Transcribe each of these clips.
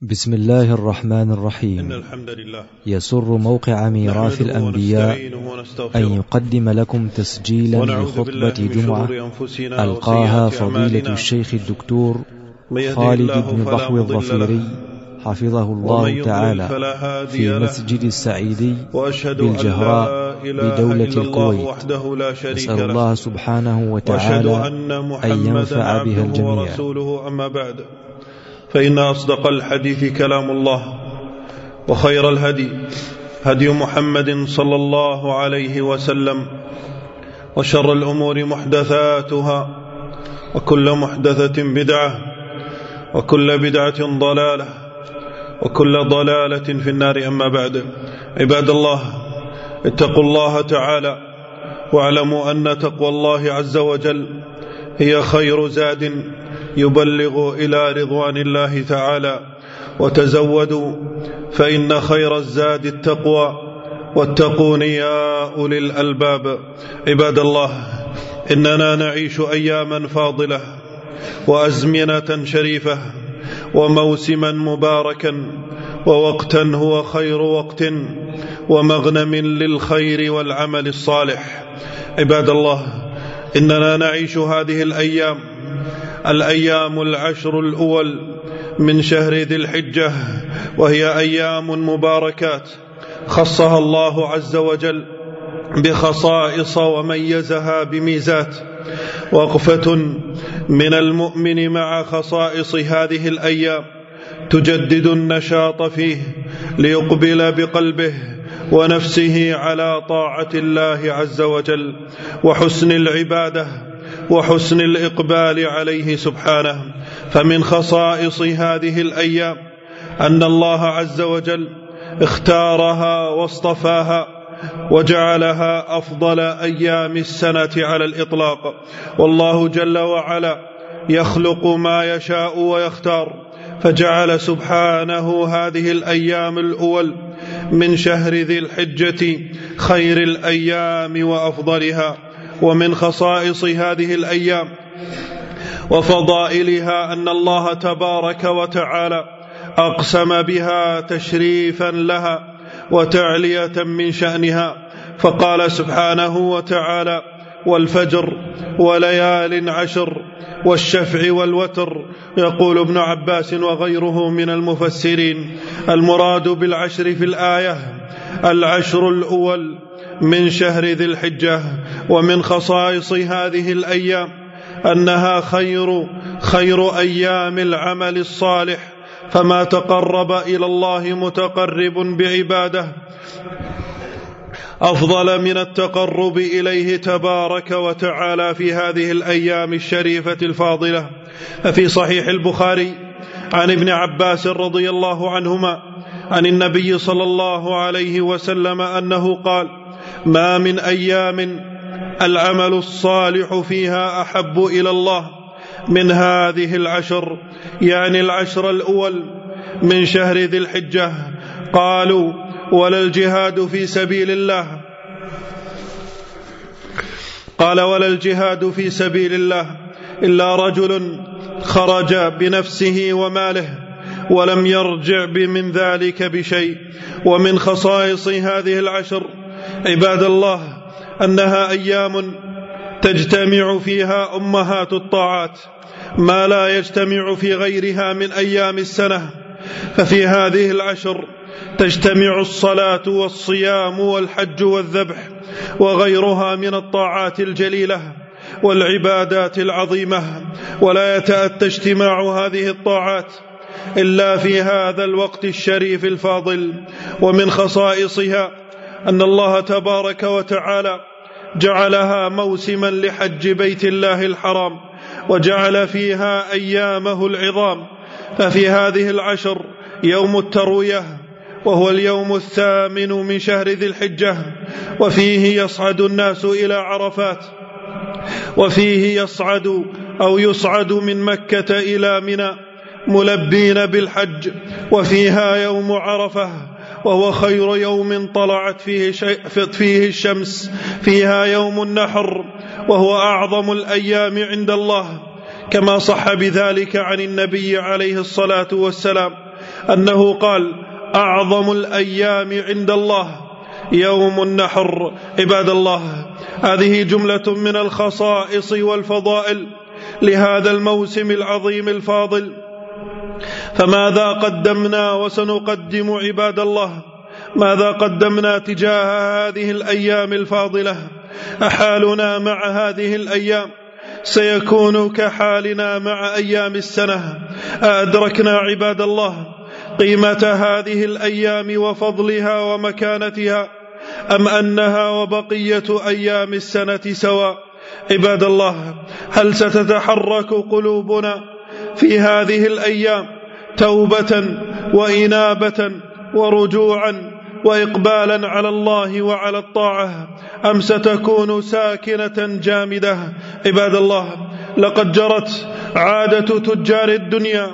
بسم الله الرحمن الرحيم. إن الحمد لله يسر موقع ميراث الأنبياء أن يقدم لكم تسجيلا لخطبة جمعة ألقاها فضيلة الشيخ الدكتور خالد بن ضحو الظفيري حفظه الله تعالى في مسجد السعيدي بالجهراء بدولة الكويت. نسأل الله سبحانه وتعالى أن ينفع بها الجميع. أما بعد، فإن أصدق الحديث كلام الله، وخير الهدي هدي محمد صلى الله عليه وسلم، وشر الأمور محدثاتها، وكل محدثة بدعة، وكل بدعة ضلالة، وكل ضلالة في النار. أما بعد، عباد الله، اتقوا الله تعالى، واعلموا أن تقوى الله عز وجل هي خير زاد يبلغ إلى رضوان الله تعالى. وتزودوا فإن خير الزاد التقوى، واتقون يا أولي الألباب. عباد الله، إننا نعيش أياما فاضلة وأزمنة شريفة وموسما مباركا، ووقتا هو خير وقت، ومغنم للخير والعمل الصالح. عباد الله، إننا نعيش هذه الأيام العشر الأول من شهر ذي الحجة، وهي أيام مباركات خصها الله عز وجل بخصائص وميزها بميزات. وقفة من المؤمن مع خصائص هذه الأيام تجدد النشاط فيه ليقبل بقلبه ونفسه على طاعة الله عز وجل، وحسن العبادة، وحسن الإقبال عليه سبحانه. فمن خصائص هذه الأيام أن الله عز وجل اختارها واصطفاها وجعلها أفضل أيام السنة على الإطلاق. والله جل وعلا يخلق ما يشاء ويختار، فجعل سبحانه هذه الأيام الأول من شهر ذي الحجة خير الأيام وأفضلها. ومن خصائص هذه الأيام وفضائلها أن الله تبارك وتعالى أقسم بها تشريفا لها وتعلية من شأنها، فقال سبحانه وتعالى: والفجر وليال عشر والشفع والوتر. يقول ابن عباس وغيره من المفسرين: المراد بالعشر في الآية العشر الأول من شهر ذي الحجة. ومن خصائص هذه الأيام أنها خير أيام العمل الصالح، فما تقرب إلى الله متقرب بعباده أفضل من التقرب إليه تبارك وتعالى في هذه الأيام الشريفة الفاضلة. ففي صحيح البخاري عن ابن عباس رضي الله عنهما عن النبي صلى الله عليه وسلم أنه قال: ما من أيام العمل الصالح فيها أحب إلى الله من هذه العشر، يعني العشر الأول من شهر ذي الحجة. قالوا: ولا الجهاد في سبيل الله؟ قال: ولا الجهاد في سبيل الله إلا رجل خرج بنفسه وماله ولم يرجع من ذلك بشيء. ومن خصائص هذه العشر عباد الله أنها أيام تجتمع فيها أمهات الطاعات ما لا يجتمع في غيرها من أيام السنة. ففي هذه العشر تجتمع الصلاة والصيام والحج والذبح وغيرها من الطاعات الجليلة والعبادات العظيمة، ولا يتأتى اجتماع هذه الطاعات إلا في هذا الوقت الشريف الفاضل. ومن خصائصها أن الله تبارك وتعالى جعلها موسما لحج بيت الله الحرام، وجعل فيها أيامه العظام. ففي هذه العشر يوم التروية، وهو اليوم 8 من شهر ذي الحجة، وفيه يصعد الناس إلى عرفات، وفيه يصعد من مكة إلى منى ملبين بالحج. وفيها يوم عرفة، وهو خير يوم طلعت فيه الشمس. فيها يوم النحر، وهو أعظم الأيام عند الله، كما صح بذلك عن النبي عليه الصلاة والسلام أنه قال: أعظم الأيام عند الله يوم النحر. عباد الله، هذه جملة من الخصائص والفضائل لهذا الموسم العظيم الفاضل. فماذا قدمنا وسنقدم عباد الله؟ ماذا قدمنا تجاه هذه الأيام الفاضلة؟ أحالنا مع هذه الأيام سيكون كحالنا مع أيام السنة. أدركنا عباد الله قيمة هذه الأيام وفضلها ومكانتها، أم أنها وبقية أيام السنة سواء؟ عباد الله، هل ستتحرك قلوبنا في هذه الأيام توبة وإنابة ورجوعا وإقبالا على الله وعلى الطاعة، أم ستكون ساكنة جامدة؟ عباد الله، لقد جرت عادة تجار الدنيا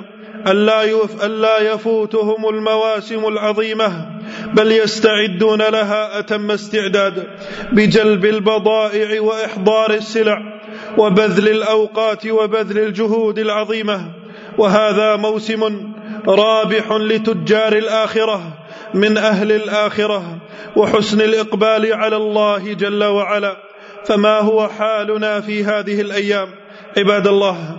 ألا يفوتهم المواسم العظيمة، بل يستعدون لها أتم استعداد بجلب البضائع وإحضار السلع وبذل الأوقات وبذل الجهود العظيمة. وهذا موسم رابح لتجار الآخرة من أهل الآخرة وحسن الإقبال على الله جل وعلا. فما هو حالنا في هذه الأيام؟ عباد الله،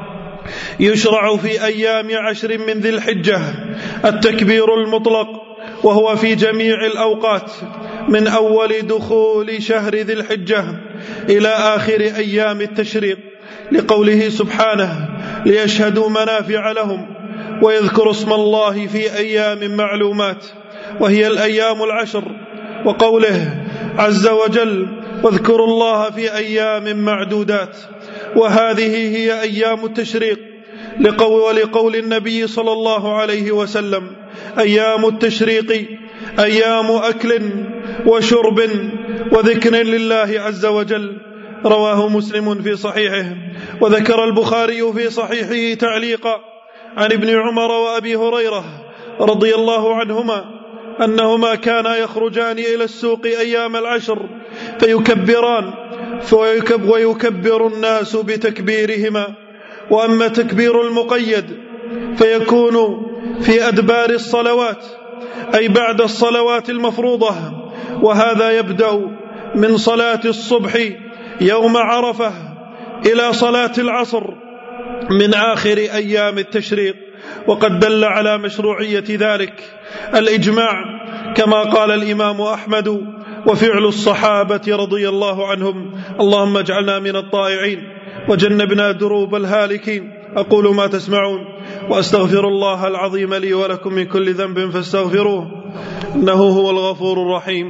يشرع في أيام 10 من ذي الحجة التكبير المطلق، وهو في جميع الأوقات من أول دخول شهر ذي الحجة إلى آخر أيام التشريق، لقوله سبحانه: ليشهدوا منافع لهم ويذكروا اسم الله في أيام معلومات، وهي الأيام 10، وقوله عز وجل: واذكروا الله في أيام معدودات. وهذه هي أيام التشريق، ولقول النبي صلى الله عليه وسلم: أيام التشريق أيام أكل وشرب وذكر لله عز وجل. رواه مسلم في صحيحه. وذكر البخاري في صحيحه تعليقا عن ابن عمر وأبي هريرة رضي الله عنهما أنهما كانا يخرجان إلى السوق أيام 10 فيكبران، ويكبر الناس بتكبيرهما. وأما تكبير المقيد فيكون في أدبار الصلوات، أي بعد الصلوات المفروضة، وهذا يبدأ من صلاة الصبح يوم عرفة إلى صلاة العصر من آخر أيام التشريق. وقد دل على مشروعية ذلك الإجماع، كما قال الإمام أحمد وفعل الصحابة رضي الله عنهم. اللهم اجعلنا من الطائعين وجنبنا دروب الهالكين. أقول ما تسمعون وأستغفر الله العظيم لي ولكم من كل ذنب فاستغفروه، إنه هو الغفور الرحيم.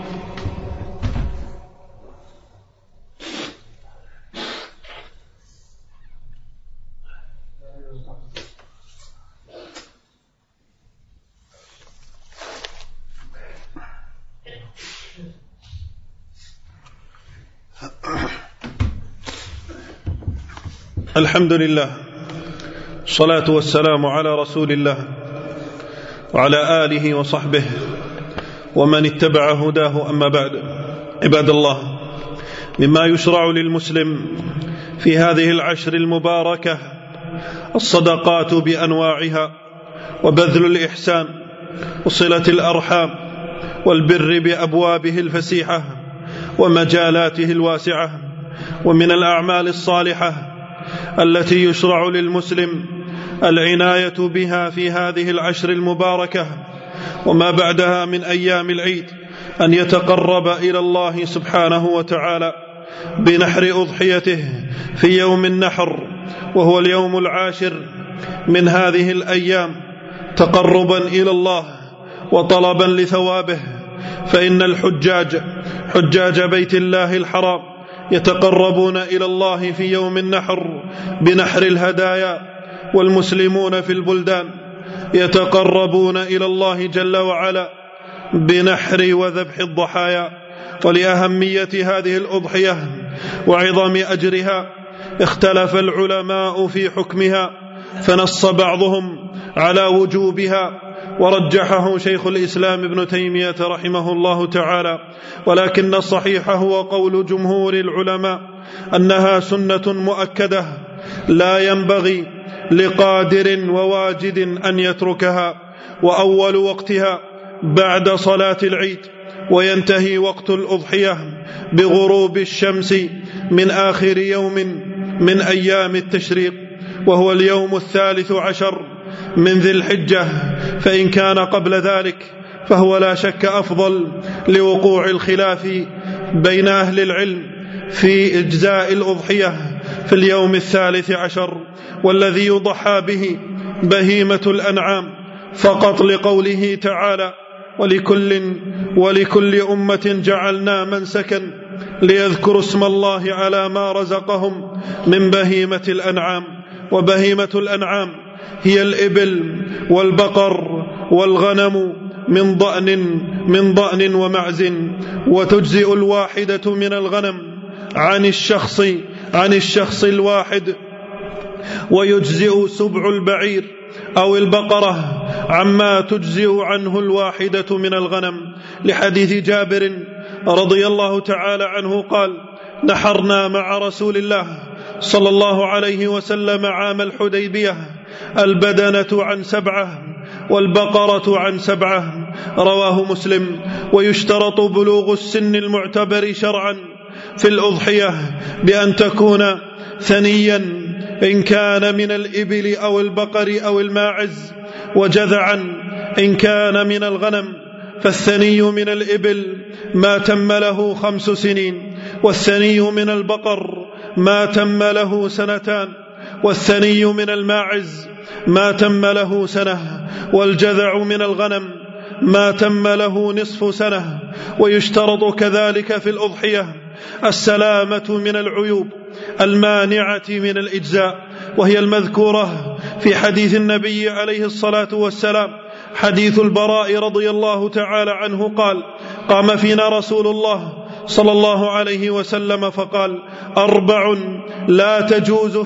الحمد لله، الصلاة والسلام على رسول الله وعلى آله وصحبه ومن اتبع هداه، أما بعد. عباد الله، مما يشرع للمسلم في هذه 10 المباركة الصدقات بأنواعها، وبذل الإحسان وصلة الأرحام والبر بأبوابه الفسيحة ومجالاته الواسعة. ومن الأعمال الصالحة التي يشرع للمسلم العناية بها في هذه 10 المباركة وما بعدها من أيام العيد أن يتقرب إلى الله سبحانه وتعالى بنحر أضحيته في يوم النحر، وهو اليوم 10 من هذه الأيام، تقربا إلى الله وطلبا لثوابه. فإن حجاج بيت الله الحرام يتقربون إلى الله في يوم النحر بنحر الهدايا، والمسلمون في البلدان يتقربون إلى الله جل وعلا بنحر وذبح الضحايا. ولأهمية هذه الأضحية وعظم أجرها اختلف العلماء في حكمها، فنص بعضهم على وجوبها ورجحه شيخ الإسلام ابن تيمية رحمه الله تعالى، ولكن الصحيح هو قول جمهور العلماء أنها سنة مؤكدة لا ينبغي لقادر وواجد أن يتركها، وأول وقتها بعد صلاة العيد، وينتهي وقت الأضحية بغروب الشمس من آخر يوم من أيام التشريق، وهو اليوم 13 من ذي الحجة، فإن كان قبل ذلك فهو لا شك أفضل لوقوع الخلاف بين أهل العلم في إجزاء الأضحية في اليوم 13، والذي يضحى به بهيمة الأنعام فقط، لقوله تعالى: ولكل أمة جعلنا منسكا ليذكروا اسم الله على ما رزقهم من بهيمة الأنعام. وبهيمة الأنعام هي الإبل والبقر والغنم من ضأن ومعز، وتجزئ الواحدة من الغنم عن الشخص الواحد، ويجزئ سبع البعير أو البقرة عما تجزئ عنه الواحدة من الغنم، لحديث جابر رضي الله تعالى عنه قال: نحرنا مع رسول الله صلى الله عليه وسلم عام الحديبية البدنة عن 7 والبقرة عن 7، رواه مسلم. ويشترط بلوغ السن المعتبر شرعا في الأضحية بأن تكون ثنيا إن كان من الإبل أو البقر أو الماعز، وجذعا إن كان من الغنم. فالثني من الإبل ما تم له 5 سنين، والثني من البقر ما تم له 2 سنين، والثني من الماعز ما تم له 1 سنة، والجذع من الغنم ما تم له نصف سنة. ويشترط كذلك في الأضحية السلامة من العيوب المانعة من الإجزاء، وهي المذكورة في حديث النبي عليه الصلاة والسلام، حديث البراء رضي الله تعالى عنه قال: قام فينا رسول الله صلى الله عليه وسلم فقال: 4 لا تجوز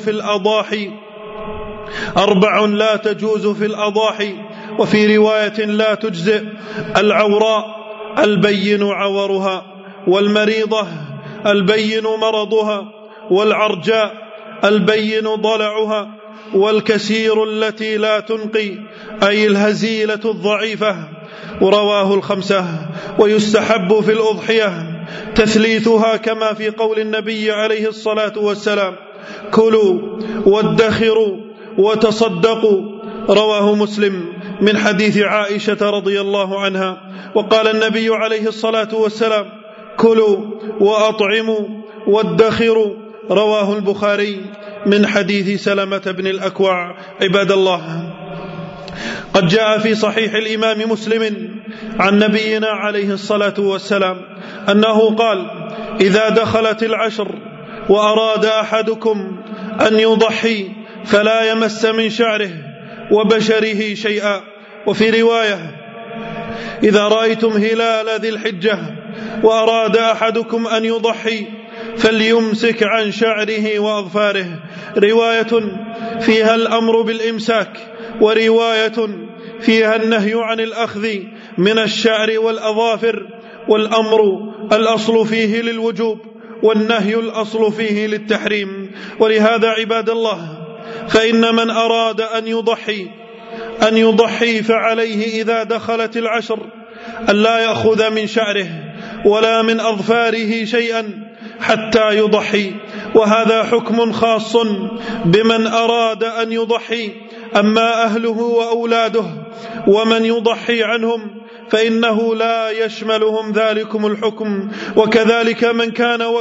في الأضاحي، وفي رواية لا تجزئ: العوراء البين عورها، والمريضة البين مرضها، والعرجاء البين ضلعها، والكسير التي لا تنقي، أي الهزيلة الضعيفة. رواه 5. ويستحب في الأضحية تثليثها كما في قول النبي عليه الصلاة والسلام: كلوا وادخروا وتصدقوا، رواه مسلم من حديث عائشة رضي الله عنها. وقال النبي عليه الصلاة والسلام: كلوا وأطعموا وادخروا، رواه البخاري من حديث سلمة بن الأكوع. عباد الله، قد جاء في صحيح الإمام مسلم عن نبينا عليه الصلاة والسلام أنه قال: إذا دخلت العشر وأراد أحدكم أن يضحي فلا يمس من شعره وبشره شيئا. وفي رواية: إذا رأيتم هلال ذي الحجة وأراد أحدكم أن يضحي فليمسك عن شعره وأظفاره. رواية فيها الأمر بالإمساك، ورواية فيها النهي عن الأخذ من الشعر والأظافر، والأمر الأصل فيه للوجوب، والنهي الأصل فيه للتحريم. ولهذا عباد الله، فإن من أراد أن يضحي فعليه إذا دخلت العشر أن لا يأخذ من شعره ولا من أظفاره شيئا حتى يضحي، وهذا حكم خاص بمن أراد أن يضحي. أما أهله وأولاده ومن يضحي عنهم فإنه لا يشملهم ذلكم الحكم. وكذلك من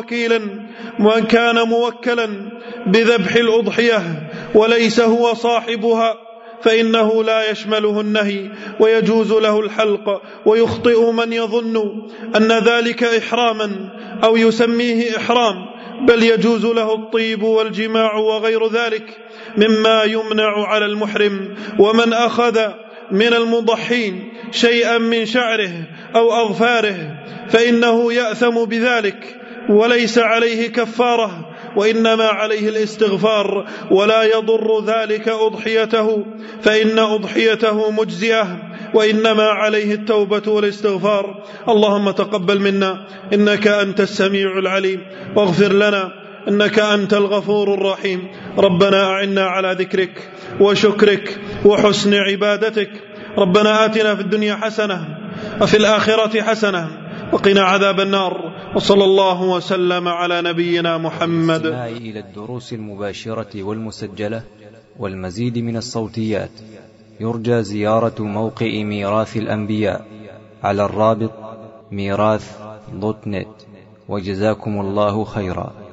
كان موكلا بذبح الأضحية وليس هو صاحبها فإنه لا يشمله النهي، ويجوز له الحلق. ويخطئ من يظن أن ذلك إحراما أو يسميه إحرام، بل يجوز له الطيب والجماع وغير ذلك مما يمنع على المحرم. ومن أخذ من المضحين شيئا من شعره أو أظفاره فإنه يأثم بذلك، وليس عليه كفارة، وإنما عليه الاستغفار، ولا يضر ذلك أضحيته، فإن أضحيته مجزئة، وإنما عليه التوبة والاستغفار. اللهم تقبل منا إنك أنت السميع العليم، واغفر لنا إنك أنت الغفور الرحيم. ربنا أعنا على ذكرك وشكرك وحسن عبادتك. ربنا آتنا في الدنيا حسنة وفي الآخرة حسنة وقنا عذاب النار. وصلى الله وسلم على نبينا محمد. إلى الدروس المباشرة والمسجلة والمزيد من الصوتيات يرجى زيارة موقع ميراث الأنبياء على الرابط ميراث.net. وجزاكم الله خيرا.